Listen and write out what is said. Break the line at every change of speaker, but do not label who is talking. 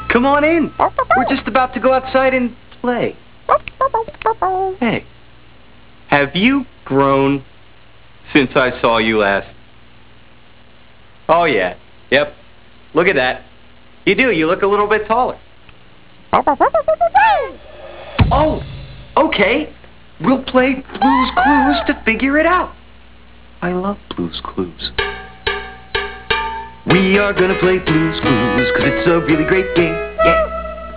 Come on in. We're just about to go outside and play. Hey, have you grown since I saw you last? Oh, yeah. Yep. Look at that. You do. You look a little bit taller. Oh, okay. We'll play Blue's Clues to figure it out. I love Blue's Clues. We are gonna play Blue's Clues, 'cause it's a really great game. Yeah.